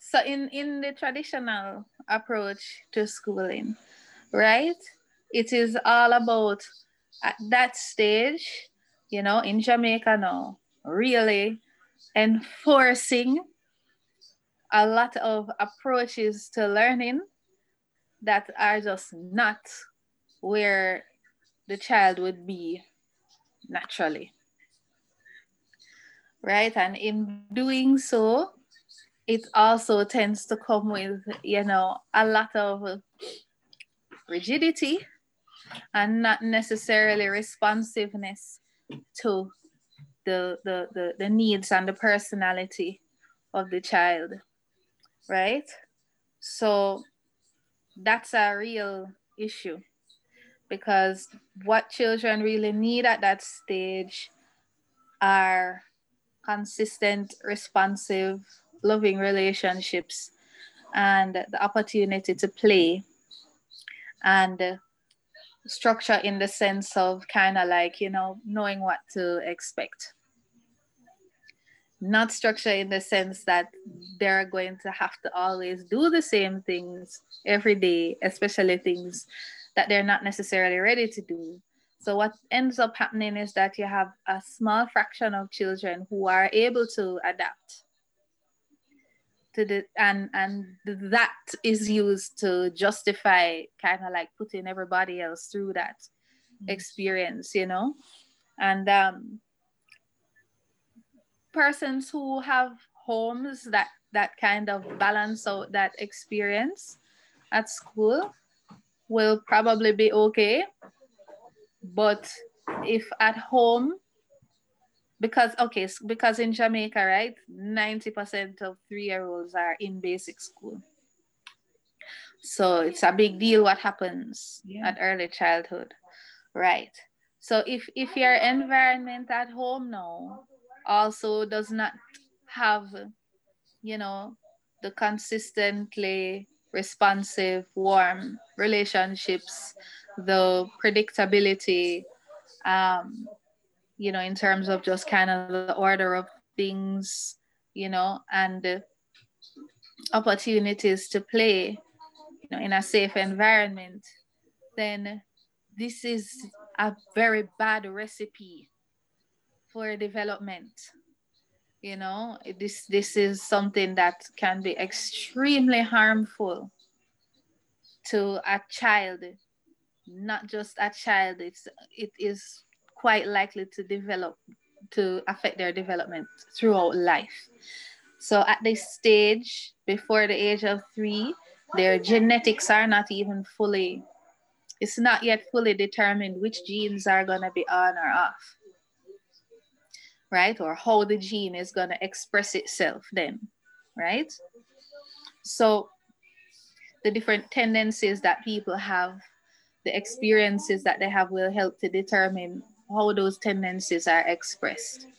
So in the traditional approach to schooling, right? It is all about at that stage, in Jamaica now, really enforcing a lot of approaches to learning that are just not where the child would be naturally, right? And in doing so, it also tends to come with, a lot of rigidity and not necessarily responsiveness to the needs and the personality of the child, right? So that's a real issue, because what children really need at that stage are consistent, responsive, loving relationships and the opportunity to play, and structure in the sense of kind of like, knowing what to expect. Not structure in the sense that they're going to have to always do the same things every day, especially things that they're not necessarily ready to do. So what ends up happening is that you have a small fraction of children who are able to adapt to the, and that is used to justify kind of like putting everybody else through that experience, and persons who have homes that kind of balance out that experience at school will probably be okay. But if at home, because in Jamaica, right, 90% of 3-year-olds are in basic school. So it's a big deal what happens at early childhood, right? So if your environment at home now also does not have, the consistently responsive, warm relationships, the predictability, in terms of just kind of the order of things, and opportunities to play, in a safe environment, then this is a very bad recipe for development. This is something that can be extremely harmful to a child. Not just a child, it is quite likely to affect their development throughout life. So at this stage, before the age of 3, their genetics are not even fully, it's not yet fully determined which genes are going to be on or off, right? Or how the gene is going to express itself then, right? So the different tendencies that people have, the experiences that they have will help to determine how those tendencies are expressed.